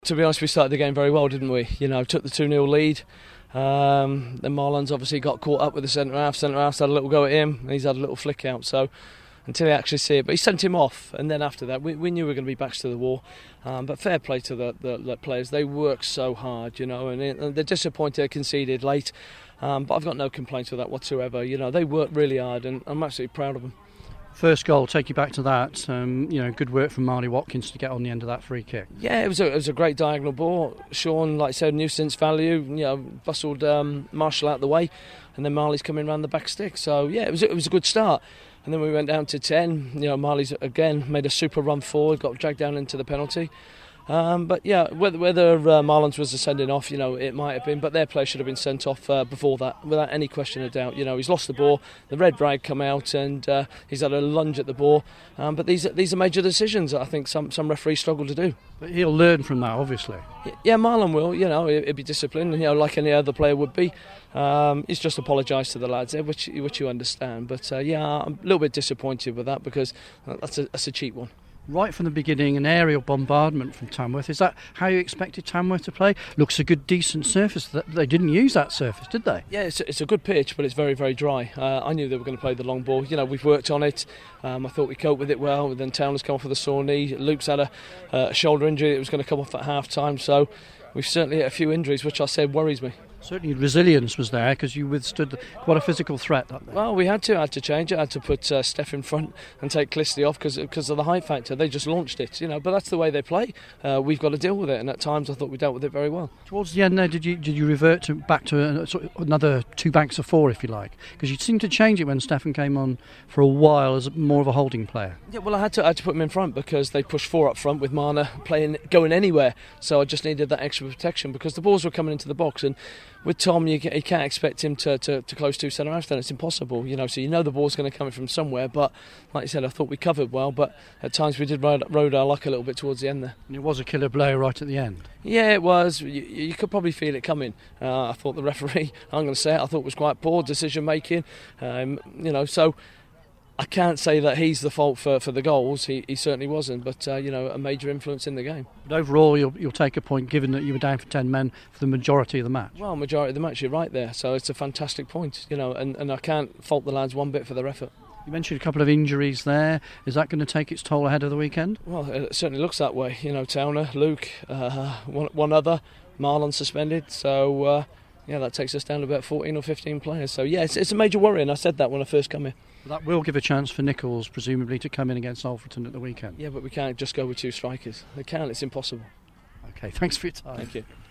To be honest, we started the game very well, didn't we? You know, took the 2-0 lead. Then Marlon's obviously got caught up with the centre half. Centre half's had a little go at him, and he's had a little flick out. So until he actually see it, but he sent him off, and then after that, we knew we were going to be backs to the wall. But fair play to the players; they work so hard, you know, and they're disappointed they conceded late. But I've got no complaints with that whatsoever. You know, they worked really hard, and I'm absolutely proud of them. First goal, take you back to that. Good work from Marley Watkins to get on the end of that free kick. Yeah, it was a great diagonal ball. Sean, like I said, nuisance value. You know, bustled Marshall out the way, and then Marley's coming around the back stick. So yeah, it was a good start. And then we went down to 10. You know, Marley's again made a super run forward, got dragged down into the penalty. But yeah, whether Marlon's was a sending off, you know, it might have been, but their player should have been sent off before that, without any question of doubt. You know, he's lost the ball, the red rag come out, and he's had a lunge at the ball. But these are major decisions that I think some referees struggle to do. But he'll learn from that, obviously. Yeah, Marlon will. You know, he'll be disciplined, you know, like any other player would be. He's just apologised to the lads there, which you understand. But yeah, I'm a little bit disappointed with that because that's a cheap one. Right from the beginning, an aerial bombardment from Tamworth. Is that how you expected Tamworth to play? Looks a good, decent surface. They didn't use that surface, did they? Yeah, it's a good pitch, but it's very, very dry. I knew they were going to play the long ball. You know, we've worked on it. I thought we coped with it well. Then Townley's come off with a sore knee. Luke's had a shoulder injury that was going to come off at half-time. So we've certainly had a few injuries, which I said worries me. Certainly resilience was there because you withstood quite a physical threat. Well, we had to change it. I had to put Steph in front and take Clisty off because of the height factor. They just launched it, you know. But that's the way they play. We've got to deal with it, and at times I thought we dealt with it very well. Towards the end there, did you revert back to another two banks of four, if you like? Because you seemed to change it when Stephen came on for a while as more of a holding player. Yeah, well, I had to put him in front because they pushed four up front with Marner going anywhere. So I just needed that extra protection because the balls were coming into the box, and with Tom, you can't expect him to close two centre halves. Then it's impossible, you know. So you know the ball's going to come in from somewhere. But like I said, I thought we covered well. But at times we did rode our luck a little bit towards the end there. And it was a killer blow right at the end. Yeah, it was. You could probably feel it coming. I thought the referee, I'm going to say it, I thought was quite poor decision making. You know, so I can't say that he's the fault for the goals. He certainly wasn't, but you know, a major influence in the game. But overall, you'll take a point, given that you were down for 10 men for the majority of the match. Well, majority of the match, you're right there. So it's a fantastic point, you know, and I can't fault the lads one bit for their effort. You mentioned a couple of injuries there. Is that going to take its toll ahead of the weekend? Well, it certainly looks that way. You know, Towner, Luke, one other, Marlon suspended. So yeah, that takes us down to about 14 or 15 players. So yeah, it's a major worry, and I said that when I first come here. That will give a chance for Nichols, presumably, to come in against Alfreton at the weekend. Yeah, but we can't just go with two strikers. They can't, it's impossible. OK, thanks for your time. Thank you.